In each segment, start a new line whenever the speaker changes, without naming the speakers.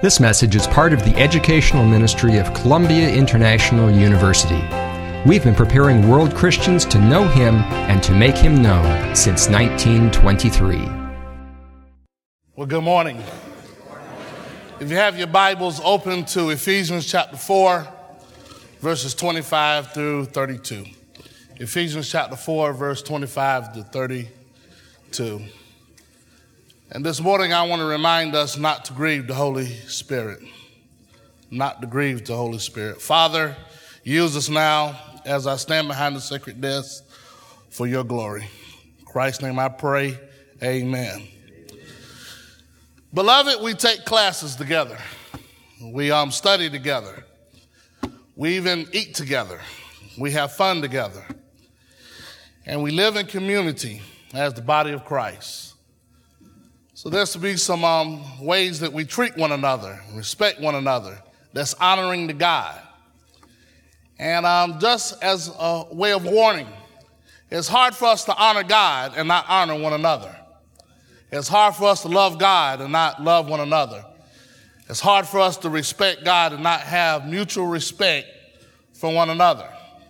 This message is part of the educational ministry of Columbia International University. We've been preparing world Christians to know Him and to make Him known since 1923.
Well, good morning. If you have your Bibles open to Ephesians chapter 4, verses 25 through 32. Ephesians chapter 4, verse 25 to 32. And this morning I want to remind us not to grieve the Holy Spirit. Not to grieve the Holy Spirit. Father, use us now as I stand behind the sacred desk for your glory. In Christ's name I pray, amen. Beloved, we take classes together. We study together. We even eat together. We have fun together. And we live in community as the body of Christ. So there's to be some ways that we treat one another, respect one another, that's honoring to God. And just as a way of warning, it's hard for us to honor God and not honor one another. It's hard for us to love God and not love one another. It's hard for us to respect God and not have mutual respect for one another.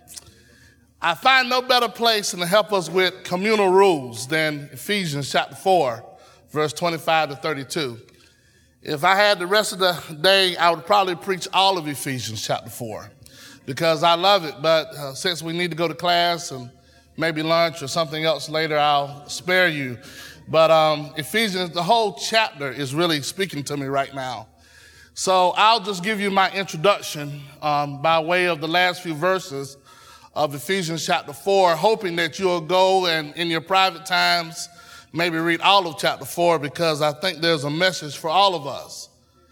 I find no better place to help us with communal rules than Ephesians chapter 4, verse 25 to 32. If I had the rest of the day, I would probably preach all of Ephesians chapter 4 because I love it. But since we need to go to class and maybe lunch or something else later, I'll spare you. But Ephesians, the whole chapter is really speaking to me right now. So I'll just give you my introduction by way of the last few verses of Ephesians chapter 4, hoping that you'll go and in your private times maybe read all of chapter 4 because I think there's a message for all of us.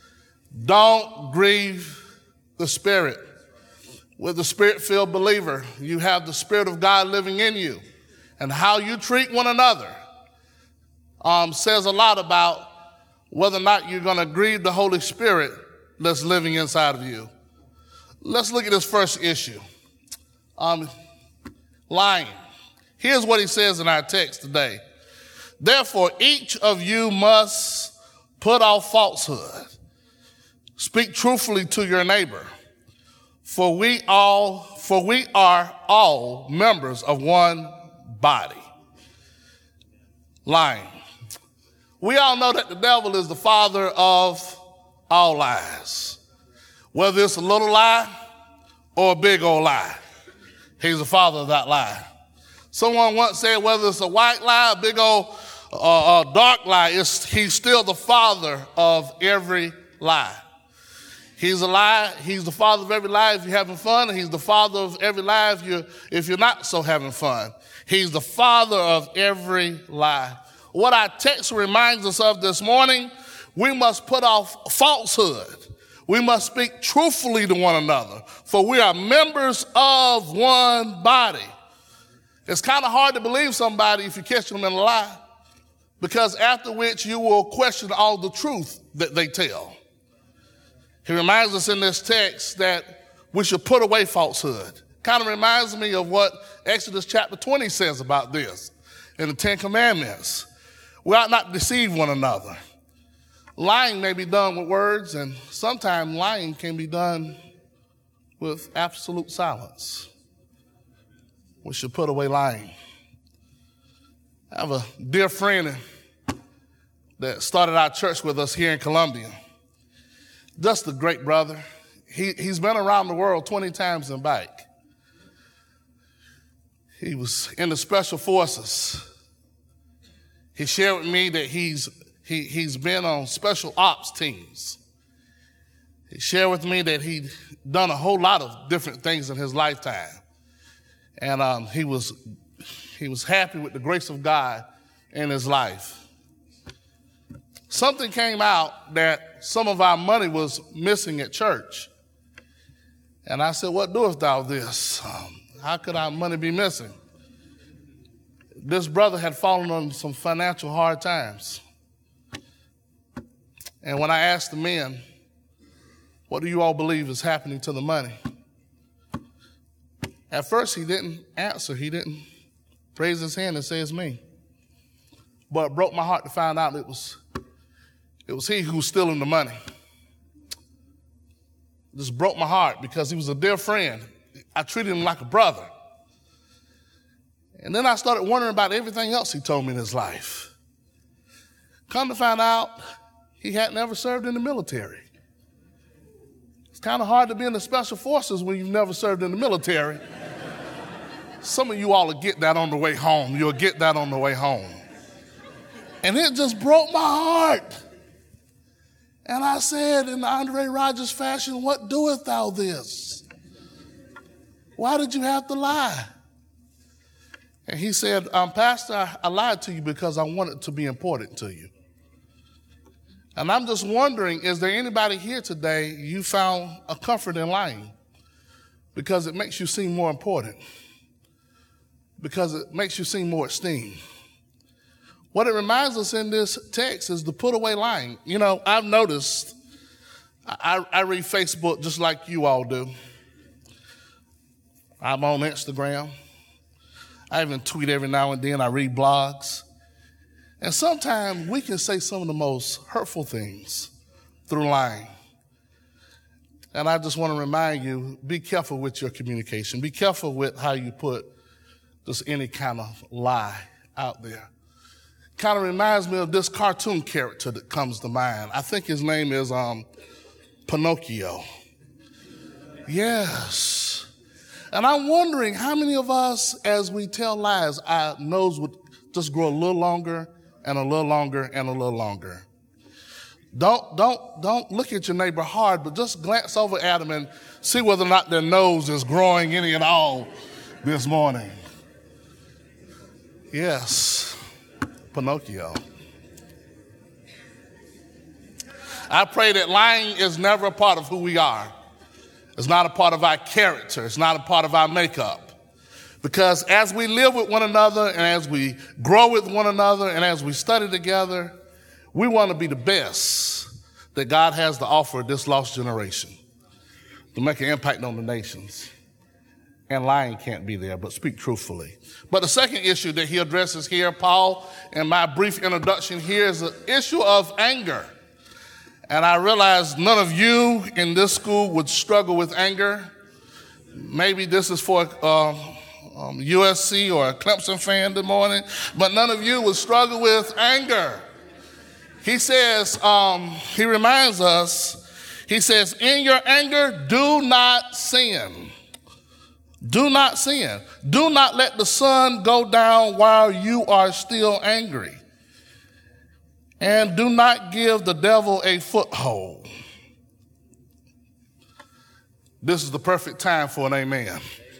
Don't grieve the Spirit. With the Spirit-filled believer, you have the Spirit of God living in you. And how you treat one another says a lot about whether or not you're going to grieve the Holy Spirit that's living inside of you. Let's look at this first issue. Lying. Here's what he says in our text today. Therefore, each of you must put off falsehood. Speak truthfully to your neighbor. For we are all members of one body. Lying. We all know that the devil is the father of all lies. Whether it's a little lie or a big old lie, he's the father of that lie. Someone once said whether it's a white lie, a big old dark lie, he's still the father of every lie. He's a lie. He's the father of every lie if you're having fun, and he's the father of every lie if you're not so having fun. He's the father of every lie. What our text reminds us of this morning, we must put off falsehood. We must speak truthfully to one another, for we are members of one body. It's kind of hard to believe somebody if you catch them in a lie, because after which you will question all the truth that they tell. He reminds us in this text that we should put away falsehood. Kind of reminds me of what Exodus chapter 20 says about this in the Ten Commandments. We ought not deceive one another. Lying may be done with words, and sometimes lying can be done with absolute silence. We should put away lying. I have a dear friend that started our church with us here in Columbia. Just a great brother. He's been around the world 20 times and back. He was in the special forces. He shared with me that he's been on special ops teams. He shared with me that he'd done a whole lot of different things in his lifetime. And he was happy with the grace of God in his life. Something came out that some of our money was missing at church. And I said, what doest thou this? How could our money be missing? This brother had fallen on some financial hard times. And when I asked the men, what do you all believe is happening to the money? At first, he didn't answer. He didn't raise his hand and say it's me. But it broke my heart to find out it was he who was stealing the money. Just broke my heart because he was a dear friend. I treated him like a brother. And then I started wondering about everything else he told me in his life. Come to find out, he had never served in the military. It's kind of hard to be in the special forces when you've never served in the military. Some of you all will get that on the way home. You'll get that on the way home. And it just broke my heart. And I said in the Andre Rogers fashion, what doeth thou this? Why did you have to lie? And he said, Pastor, I lied to you because I wanted to be important to you. And I'm just wondering, is there anybody here today you found a comfort in lying? Because it makes you seem more important. Because it makes you seem more esteemed. What it reminds us in this text is to put away lying. You know, I've noticed, I read Facebook just like you all do. I'm on Instagram. I even tweet every now and then. I read blogs. And sometimes we can say some of the most hurtful things through lying. And I just want to remind you, be careful with your communication. Be careful with how you put just any kind of lie out there. Kind of reminds me of this cartoon character that comes to mind. I think his name is Pinocchio. Yes. And I'm wondering how many of us, as we tell lies, our nose would just grow a little longer and a little longer and a little longer. Don't look at your neighbor hard, but just glance over at them and see whether or not their nose is growing any at all this morning. Yes, Pinocchio. I pray that lying is never a part of who we are. It's not a part of our character. It's not a part of our makeup. Because as we live with one another and as we grow with one another and as we study together, we want to be the best that God has to offer this lost generation to make an impact on the nations. And lying can't be there, but speak truthfully. But the second issue that he addresses here, Paul, in my brief introduction here, is the issue of anger. And I realize none of you in this school would struggle with anger. Maybe this is for USC or a Clemson fan this morning, but none of you would struggle with anger. He says, he reminds us, he says, in your anger, do not sin. Do not sin. Do not let the sun go down while you are still angry. And do not give the devil a foothold. This is the perfect time for an amen.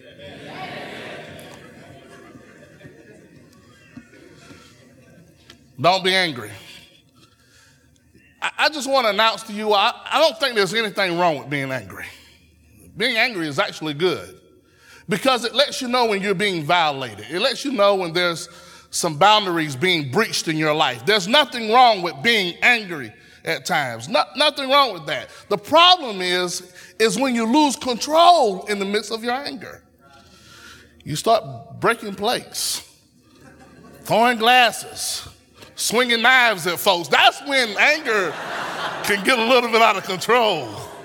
Don't be angry. I just want to announce to you, I don't think there's anything wrong with being angry. Being angry is actually good because it lets you know when you're being violated. It lets you know when there's some boundaries being breached in your life. There's nothing wrong with being angry at times. Nothing wrong with that. The problem is when you lose control in the midst of your anger. You start breaking plates, throwing glasses, swinging knives at folks. That's when anger can get a little bit out of control.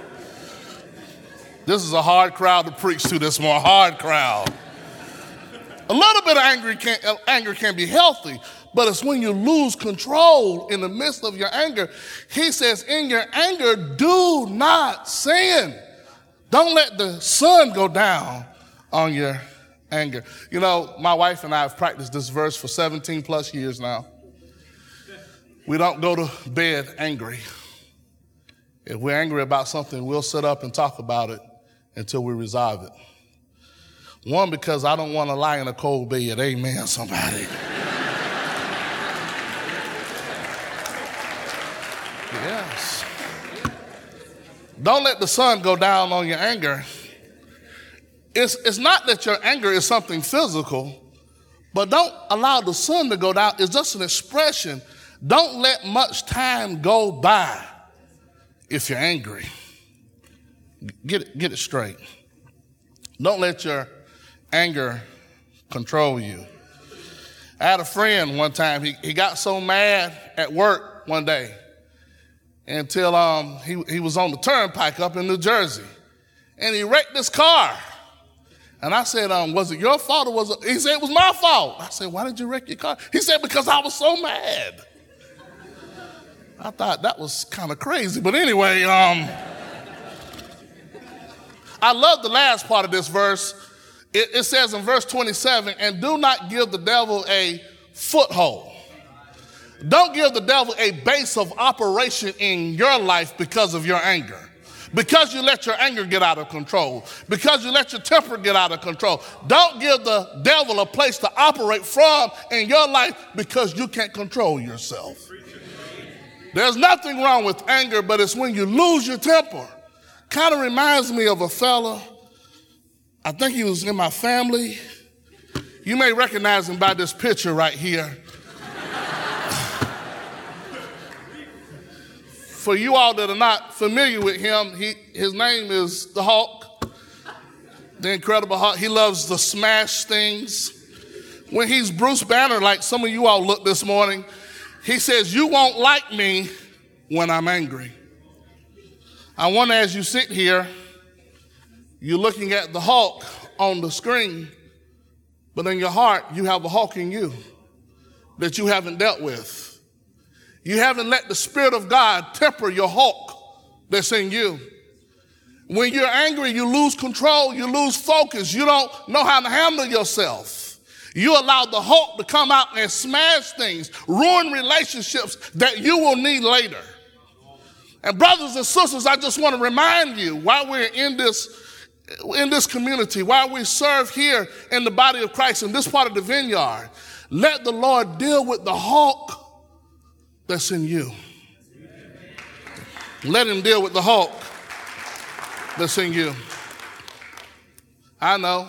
This is a hard crowd to preach to this morning, hard crowd. A little bit of anger can be healthy, but it's when you lose control in the midst of your anger. He says, in your anger, do not sin. Don't let the sun go down on your anger. You know, my wife and I have practiced this verse for 17 plus years now. We don't go to bed angry. If we're angry about something, we'll sit up and talk about it until we resolve it. One, because I don't want to lie in a cold bed. Amen, somebody. Yes. Don't let the sun go down on your anger. It's not that your anger is something physical, but don't allow the sun to go down. It's just an expression. Don't let much time go by if you're angry. Get it straight. Don't let your anger control you. I had a friend one time. He got so mad at work one day. until he was on the turnpike up in New Jersey. And he wrecked this car. And I said, was it your fault or was it? He said, it was my fault. I said, why did you wreck your car? He said, because I was so mad. I thought that was kind of crazy. But anyway, I love the last part of this verse. It says in verse 27, and do not give the devil a foothold. Don't give the devil a base of operation in your life because of your anger. Because you let your anger get out of control. Because you let your temper get out of control. Don't give the devil a place to operate from in your life because you can't control yourself. There's nothing wrong with anger, but it's when you lose your temper. Kind of reminds me of a fella. I think he was in my family. You may recognize him by this picture right here. For you all that are not familiar with him, his name is the Hulk, the Incredible Hulk. He loves to smash things. When he's Bruce Banner, like some of you all look this morning, he says, you won't like me when I'm angry. I wonder as you sit here, you're looking at the Hulk on the screen, but in your heart, you have a Hulk in you that you haven't dealt with. You haven't let the Spirit of God temper your Hulk that's in you. When you're angry, you lose control, you lose focus, you don't know how to handle yourself. You allow the Hulk to come out and smash things, ruin relationships that you will need later. And brothers and sisters, I just want to remind you, while we're in this community, while we serve here in the body of Christ in this part of the vineyard, let the Lord deal with the Hulk that's in you. Let him deal with the Hulk that's in you. I know.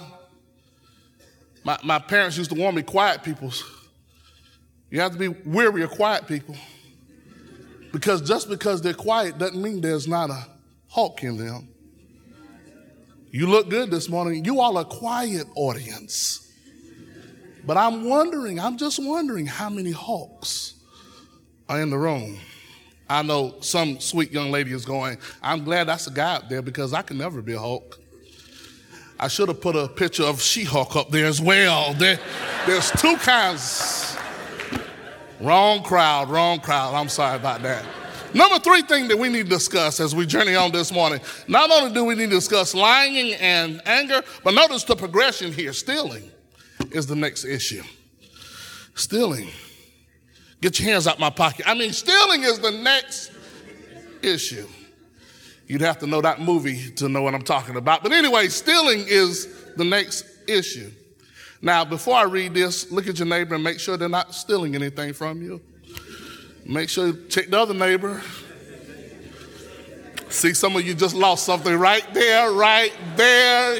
My parents used to warn me, quiet people. You have to be weary of quiet people. Because just because they're quiet doesn't mean there's not a Hulk in them. You look good this morning. You all are a quiet audience. But I'm just wondering how many Hulks are in the room. I know some sweet young lady is going, I'm glad that's a guy up there because I can never be a Hulk. I should have put a picture of She-Hulk up there as well. There's two kinds. Wrong crowd. I'm sorry about that. Number 3 thing that we need to discuss as we journey on this morning, not only do we need to discuss lying and anger, but notice the progression here. Stealing is the next issue. Stealing. Get your hands out my pocket. Stealing is the next issue. You'd have to know that movie to know what I'm talking about. But anyway, stealing is the next issue. Now, before I read this, look at your neighbor and make sure they're not stealing anything from you. Make sure you check the other neighbor. See, some of you just lost something right there.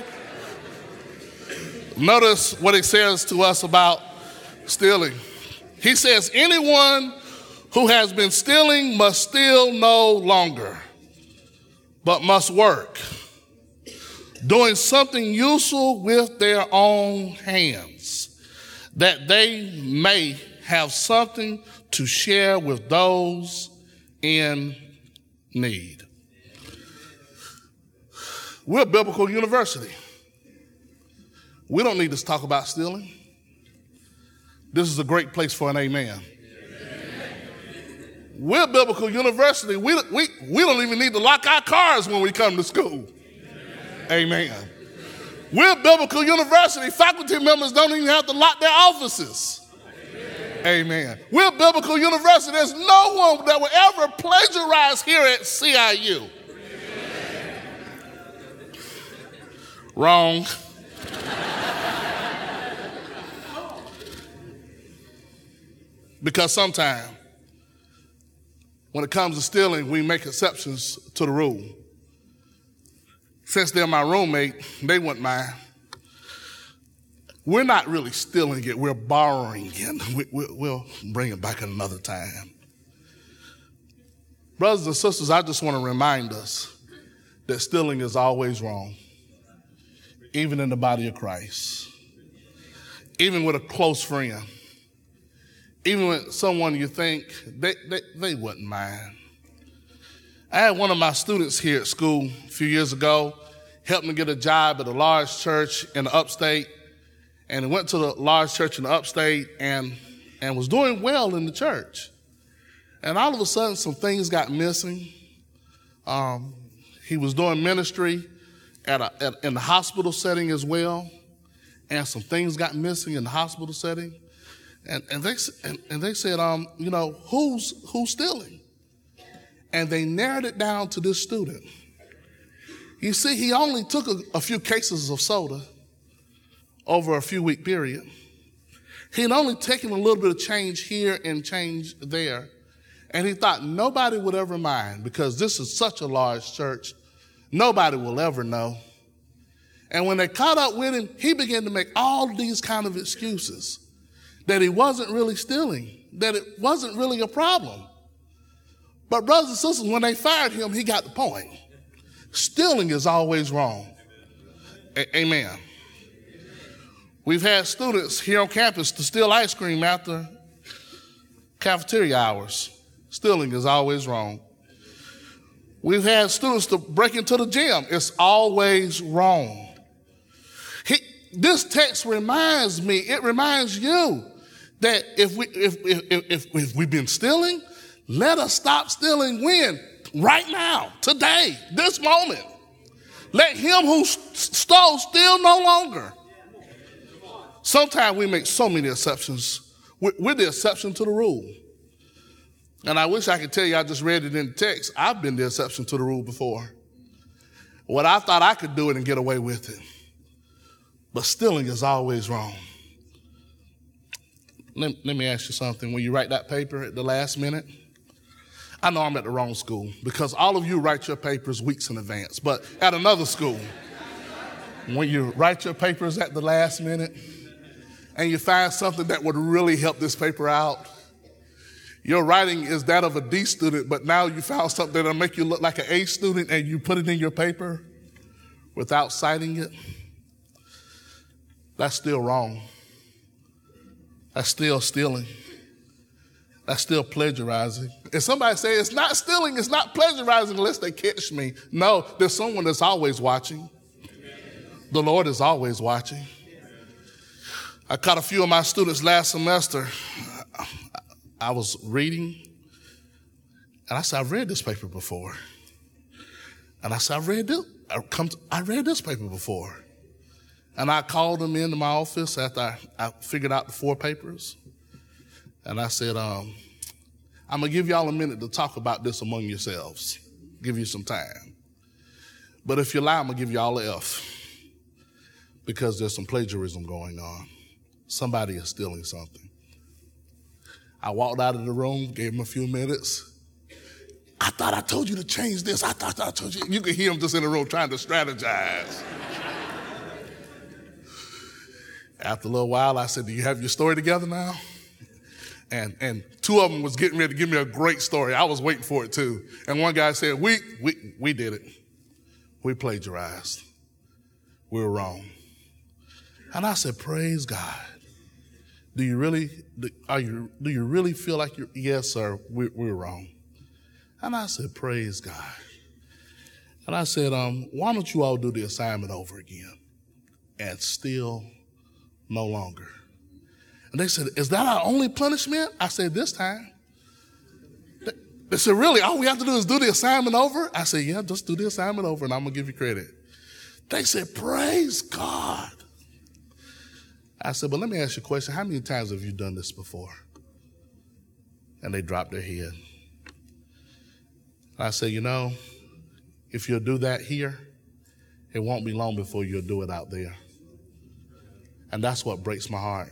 Notice what it says to us about stealing. He says, anyone who has been stealing must steal no longer, but must work, doing something useful with their own hands, that they may have something to share with those in need. We're a biblical university. We don't need to talk about stealing. This is a great place for an amen. We're a biblical university. We don't even need to lock our cars when we come to school. Amen. We're a biblical university. Faculty members don't even have to lock their offices. Amen. We're a biblical university. There's no one that will ever plagiarize here at CIU. Wrong. Because sometimes, when it comes to stealing, we make exceptions to the rule. Since they're my roommate, they wouldn't mind. We're not really stealing it, we're borrowing it. We'll bring it back another time. Brothers and sisters, I just want to remind us that stealing is always wrong, even in the body of Christ, even with a close friend. Even with someone you think they wouldn't mind. I had one of my students here at school a few years ago, helped me get a job at a large church in the upstate. And he went to the large church in the upstate and was doing well in the church. And all of a sudden, some things got missing. He was doing ministry in the hospital setting as well. And some things got missing in the hospital setting. And they said, who's stealing? And they narrowed it down to this student. You see, he only took a few cases of soda over a few-week period. He had only taken a little bit of change here and change there. And he thought nobody would ever mind because this is such a large church. Nobody will ever know. And when they caught up with him, he began to make all these kind of excuses that he wasn't really stealing, that it wasn't really a problem. But brothers and sisters, when they fired him, he got the point. Stealing is always wrong. Amen. We've had students here on campus to steal ice cream after cafeteria hours. Stealing is always wrong. We've had students to break into the gym. It's always wrong. This text reminds me, it reminds you that if we've been stealing, let us stop stealing when? Right now, today, this moment. Let him who stole steal no longer. Sometimes we make so many exceptions. We're the exception to the rule. And I wish I could tell you I just read it in the text. I've been the exception to the rule before. What I thought I could do it and get away with it. But stealing is always wrong. Let me ask you something. When you write that paper at the last minute, I know I'm at the wrong school because all of you write your papers weeks in advance. But at another school, when you write your papers at the last minute and you find something that would really help this paper out, your writing is that of a D student, but now you found something that'll make you look like an A student and you put it in your paper without citing it. That's still wrong. That's still stealing. That's still plagiarizing. If somebody say it's not stealing, it's not plagiarizing unless they catch me. No, there's someone that's always watching. The Lord is always watching. I caught a few of my students last semester. I was reading, and I said, I've read this paper before. And I said, I read this paper before. And I called them into my office after I figured out the 4 papers. And I said, I'm going to give y'all a minute to talk about this among yourselves. Give you some time. But if you lie, I'm going to give y'all an F. Because there's some plagiarism going on. Somebody is stealing something. I walked out of the room, gave them a few minutes. I thought I told you to change this. I thought I told you. You could hear them just in the room trying to strategize. After a little while, I said, do you have your story together now? And 2 of them was getting ready to give me a great story. I was waiting for it too. And one guy said, we did it. We plagiarized. We were wrong. And I said, praise God. Do you really feel like you're, yes, sir, we're wrong. And I said, praise God. And I said, why don't you all do the assignment over again? And still no longer. And they said, is that our only punishment? I said, this time. They said, really? All we have to do is do the assignment over? I said, yeah, just do the assignment over and I'm going to give you credit. They said, praise God. I said, but let me ask you a question. How many times have you done this before? And they dropped their head. I said, if you'll do that here, it won't be long before you'll do it out there. And that's what breaks my heart.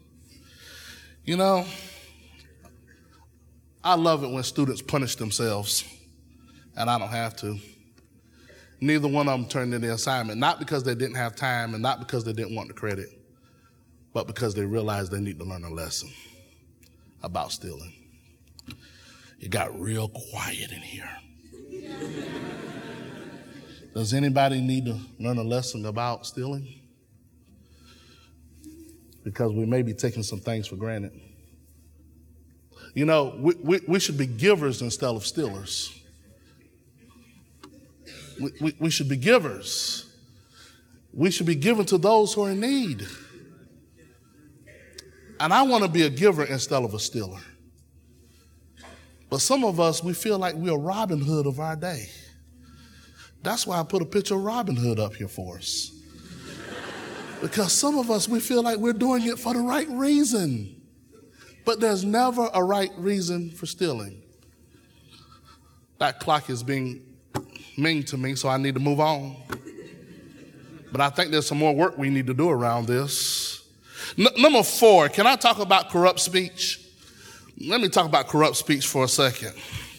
I love it when students punish themselves, and I don't have to. Neither one of them turned in the assignment, not because they didn't have time and not because they didn't want the credit, but because they realized they need to learn a lesson about stealing. It got real quiet in here. Does anybody need to learn a lesson about stealing? Because we may be taking some things for granted. We should be givers instead of stealers. We should be givers. We should be giving to those who are in need. And I want to be a giver instead of a stealer. But some of us, we feel like we're Robin Hood of our day. That's why I put a picture of Robin Hood up here for us. Because some of us, we feel like we're doing it for the right reason. But there's never a right reason for stealing. That clock is being mean to me, so I need to move on. But I think there's some more work we need to do around this. Number 4, can I talk about corrupt speech? Let me talk about corrupt speech for a second.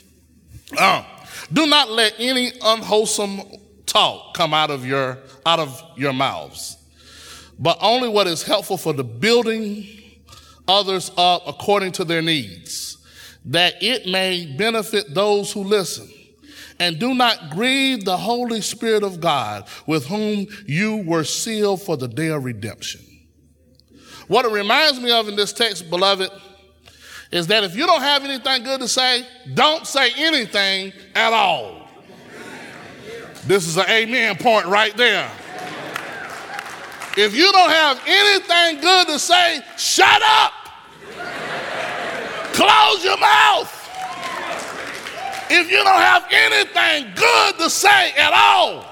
Do not let any unwholesome talk come out of your mouths, but only what is helpful for the building others up according to their needs, that it may benefit those who listen. And do not grieve the Holy Spirit of God, with whom you were sealed for the day of redemption. What it reminds me of in this text, beloved, is that if you don't have anything good to say, don't say anything at all. This is an amen point right there. If you don't have anything good to say, shut up. Close your mouth. If you don't have anything good to say at all.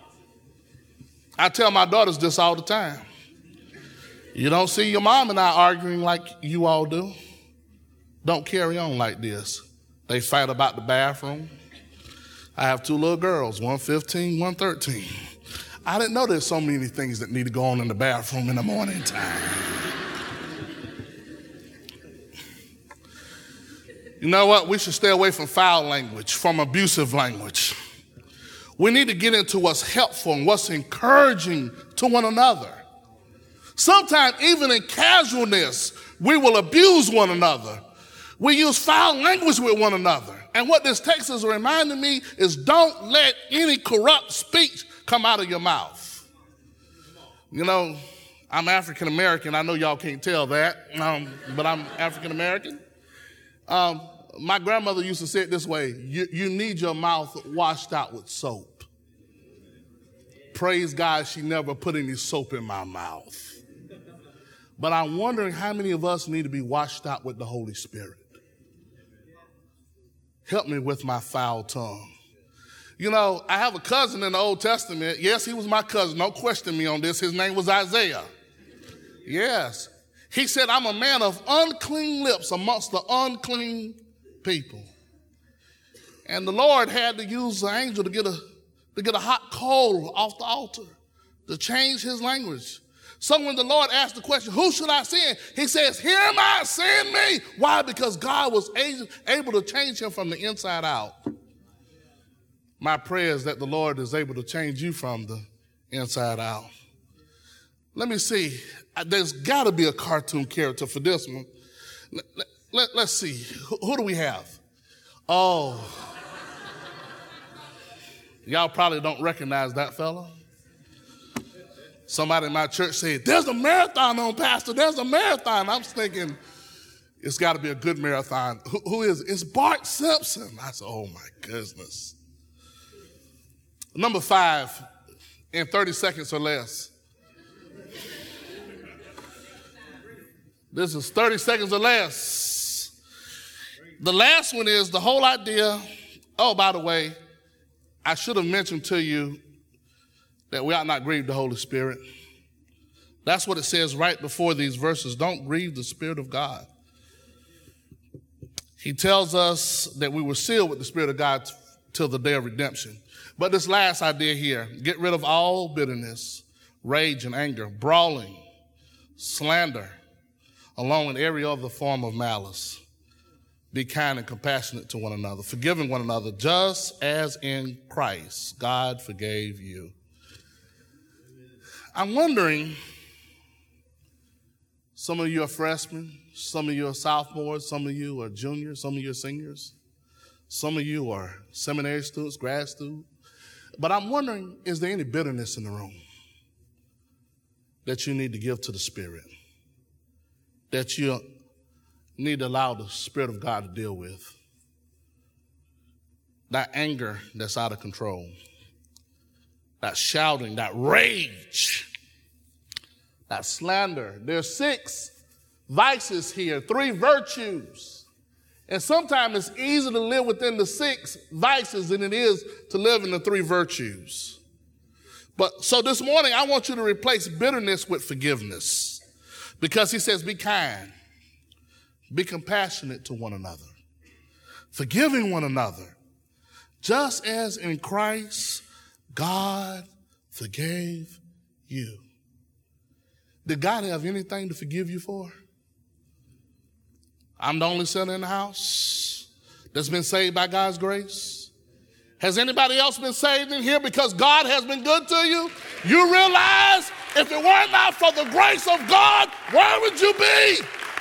I tell my daughters this all the time. You don't see your mom and I arguing like you all do. Don't carry on like this. They fight about the bathroom. I have 2 little girls, one 15, one 13. I didn't know there's so many things that need to go on in the bathroom in the morning time. You know what? We should stay away from foul language, from abusive language. We need to get into what's helpful and what's encouraging to one another. Sometimes, even in casualness, we will abuse one another. We use foul language with one another. And what this text is reminding me is don't let any corrupt speech come out of your mouth. You know, I'm African American. I know y'all can't tell that, but I'm African American. My grandmother used to say it this way: you need your mouth washed out with soap. Praise God, she never put any soap in my mouth. But I'm wondering how many of us need to be washed out with the Holy Spirit. Help me with my foul tongue. You know, I have a cousin in the Old Testament. Yes, he was my cousin. Don't question me on this. His name was Isaiah. Yes. He said, I'm a man of unclean lips amongst the unclean people. And the Lord had to use the angel to get a hot coal off the altar to change his language. So when the Lord asked the question, who should I send? He says, here am I, send me. Why? Because God was able to change him from the inside out. My prayer is that the Lord is able to change you from the inside out. Let me see. There's got to be a cartoon character for this one. Let's see. Who do we have? Oh. Y'all probably don't recognize that fella. Somebody in my church said, there's a marathon on, Pastor. There's a marathon. I'm thinking, it's got to be a good marathon. Who is it? It's Bart Simpson. I said, oh, my goodness. Number 5, in 30 seconds or less. This is 30 seconds or less. The last one is the whole idea. Oh, by the way, I should have mentioned to you that we ought not grieve the Holy Spirit. That's what it says right before these verses. Don't grieve the Spirit of God. He tells us that we were sealed with the Spirit of God till the day of redemption. But this last idea here, get rid of all bitterness, rage and anger, brawling, slander, along with every other form of malice. Be kind and compassionate to one another, forgiving one another, just as in Christ God forgave you. I'm wondering, some of you are freshmen, some of you are sophomores, some of you are juniors, some of you are seniors, some of you are seminary students, grad students. But I'm wondering, is there any bitterness in the room that you need to give to the Spirit, that you need to allow the Spirit of God to deal with? That anger that's out of control. that shouting, that rage, that slander. There's 6 vices here, 3 virtues. And sometimes it's easier to live within the 6 vices than it is to live in the 3 virtues. But so this morning, I want you to replace bitterness with forgiveness, because he says, be kind, be compassionate to one another, forgiving one another, just as in Christ, God forgave you. Did God have anything to forgive you for? I'm the only sinner in the house that's been saved by God's grace. Has anybody else been saved in here because God has been good to you? You realize if it were not for the grace of God, where would you be?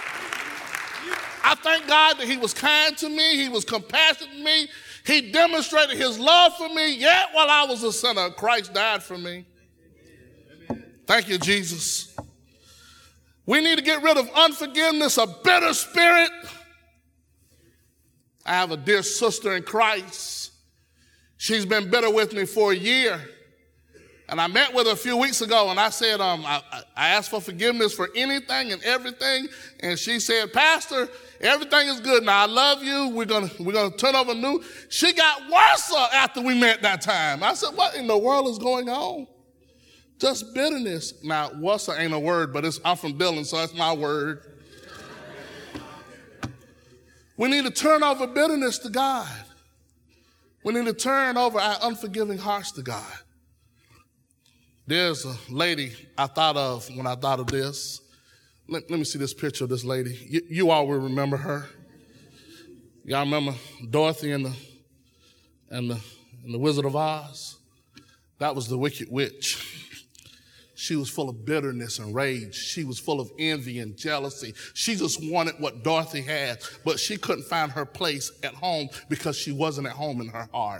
I thank God that he was kind to me. He was compassionate to me. He demonstrated his love for me. Yet while I was a sinner, Christ died for me. Thank you, Jesus. We need to get rid of unforgiveness, a bitter spirit. I have a dear sister in Christ. She's been bitter with me for a year. And I met with her a few weeks ago, and I said, I asked for forgiveness for anything and everything. And she said, Pastor, everything is good now. I love you. We're gonna turn over new. She got worse after we met that time. I said, what in the world is going on? Just bitterness. Now, what's ain't a word, but I'm from Dillon, so that's my word. We need to turn over bitterness to God. We need to turn over our unforgiving hearts to God. There's a lady I thought of when I thought of this. Let me see this picture of this lady. You all will remember her. Y'all remember Dorothy and the Wizard of Oz? That was the Wicked Witch. She was full of bitterness and rage. She was full of envy and jealousy. She just wanted what Dorothy had, but she couldn't find her place at home because she wasn't at home in her heart.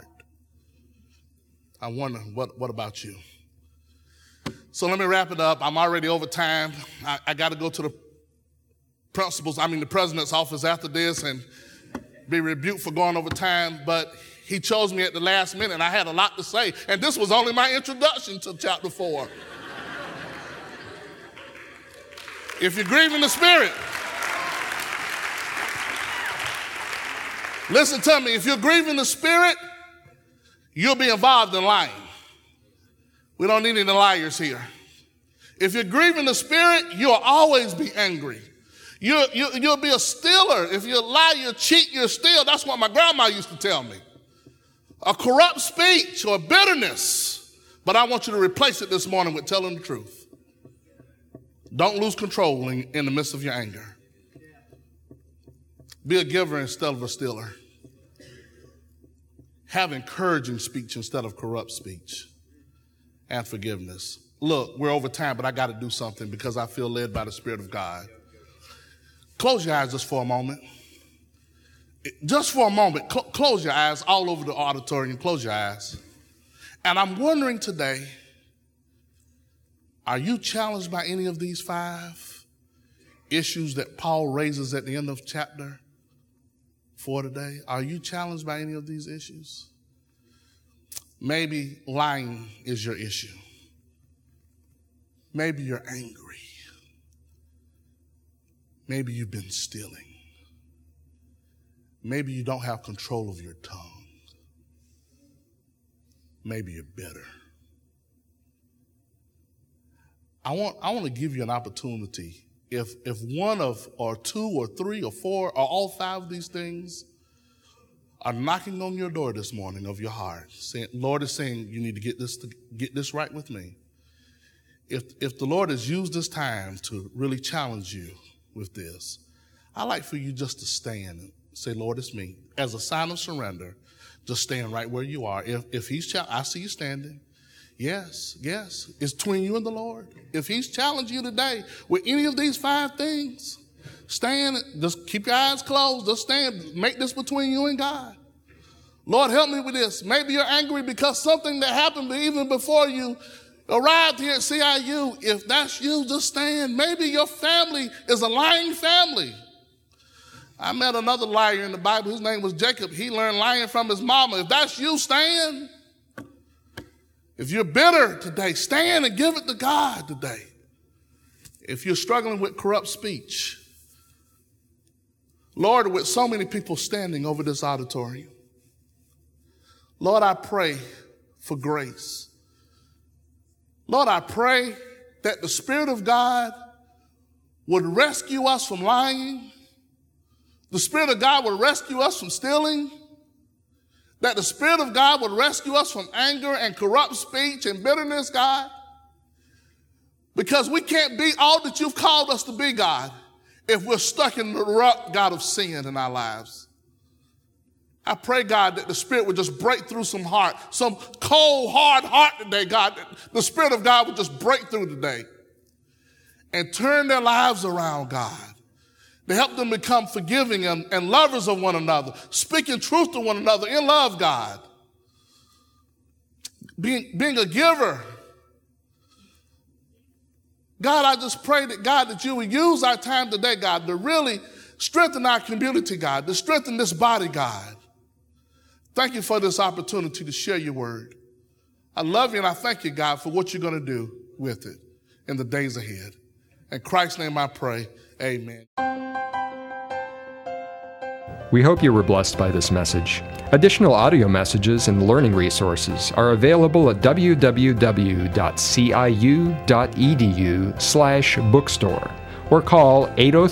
I wonder, what about you? So let me wrap it up. I'm already over time. I got to go to the president's office after this and be rebuked for going over time, but he chose me at the last minute, and I had a lot to say, and this was only my introduction to chapter 4. If you're grieving the Spirit, listen to me. If you're grieving the Spirit, you'll be involved in lying. We don't need any liars here. If you're grieving the Spirit, you'll always be angry. You'll be a stealer. If you lie, you cheat, you steal. That's what my grandma used to tell me. A corrupt speech or bitterness. But I want you to replace it this morning with telling the truth. Don't lose control in the midst of your anger. Be a giver instead of a stealer. Have encouraging speech instead of corrupt speech. And forgiveness. Look, we're over time, but I got to do something because I feel led by the Spirit of God. Close your eyes just for a moment. Just for a moment, close your eyes all over the auditorium. Close your eyes. And I'm wondering today, are you challenged by any of these 5 issues that Paul raises at the end of chapter 4 today? Are you challenged by any of these issues? Maybe lying is your issue. Maybe you're angry. Maybe you've been stealing. Maybe you don't have control of your tongue. Maybe you're bitter. I want to give you an opportunity. If one of, or 2 or 3 or 4 or all 5 of these things are knocking on your door this morning of your heart, saying, Lord is saying you need to get this right with me. If the Lord has used this time to really challenge you with this, I'd like for you just to stand and say, Lord, it's me. As a sign of surrender, just stand right where you are. If he's I see you standing. Yes. It's between you and the Lord. If he's challenged you today with any of these 5 things, stand, just keep your eyes closed. Just stand, make this between you and God. Lord, help me with this. Maybe you're angry because something that happened even before you arrived here at CIU. If that's you, just stand. Maybe your family is a lying family. I met another liar in the Bible. His name was Jacob. He learned lying from his mama. If that's you, stand. If you're bitter today, stand and give it to God today. If you're struggling with corrupt speech, Lord, with so many people standing over this auditorium, Lord, I pray for grace. Lord, I pray that the Spirit of God would rescue us from lying. The Spirit of God would rescue us from stealing. That the Spirit of God would rescue us from anger and corrupt speech and bitterness, God. Because we can't be all that you've called us to be, God, if we're stuck in the rut, God, of sin in our lives. I pray, God, that the Spirit would just break through some cold, hard heart today, God, that the Spirit of God would just break through today and turn their lives around, God, to help them become forgiving and lovers of one another, speaking truth to one another in love, God, being a giver. God, I just pray that, God, that you would use our time today, God, to really strengthen our community, God, to strengthen this body, God. Thank you for this opportunity to share your word. I love you and I thank you, God, for what you're going to do with it in the days ahead. In Christ's name I pray, amen.
We hope you were blessed by this message. Additional audio messages and learning resources are available at www.ciu.edu/bookstore or call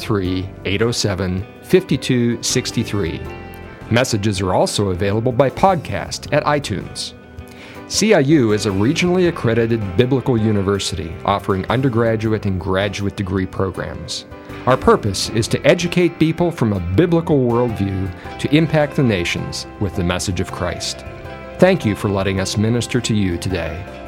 803-807-5263. Messages are also available by podcast at iTunes. CIU is a regionally accredited biblical university offering undergraduate and graduate degree programs. Our purpose is to educate people from a biblical worldview to impact the nations with the message of Christ. Thank you for letting us minister to you today.